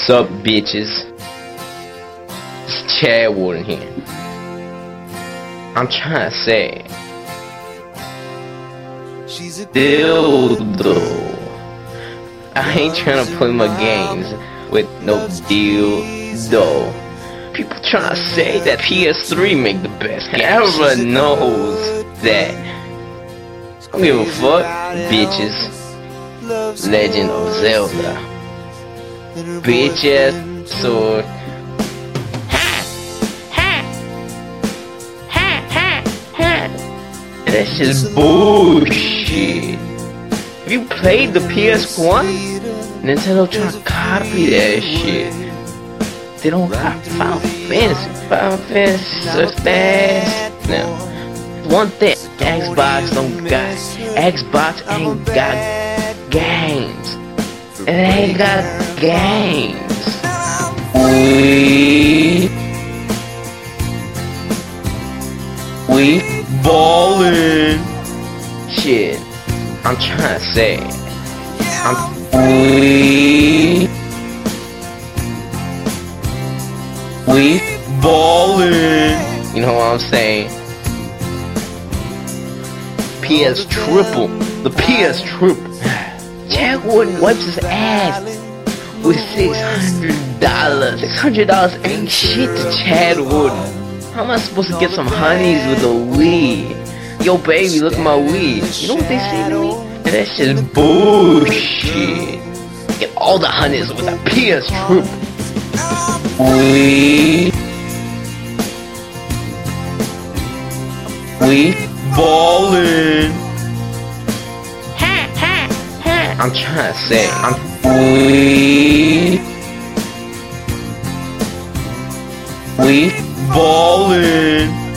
What's up, bitches? It's Chad Warden here. I'm trying to say, dildo. I ain't trying to play my games with no dildo. People trying to say that PS3 make the best game. Everyone knows that. I don't give a fuck, bitches. Legend of Zelda. Bitch ass sword. That's just bullshit. If you played the PS1, Nintendo trying to copy that shit. They don't got Final Fantasy. Final Fantasy so fast. Now, one thing Xbox don't got. Xbox ain't got games. It ain't got games. We ballin'. Shit, I'm trying to say, we ballin'. You know what I'm saying? PS triple, the PS triple. Chad Warden wipes his ass with $600. $600 ain't shit to Chad Warden. How am I supposed to get some honeys with a Wii? Yo, baby, look at my Wii. You know what they say to me? And that shit's bullshit. Get all the honeys with a PS triple. We ballin'. I'm trying to say, we ballin'.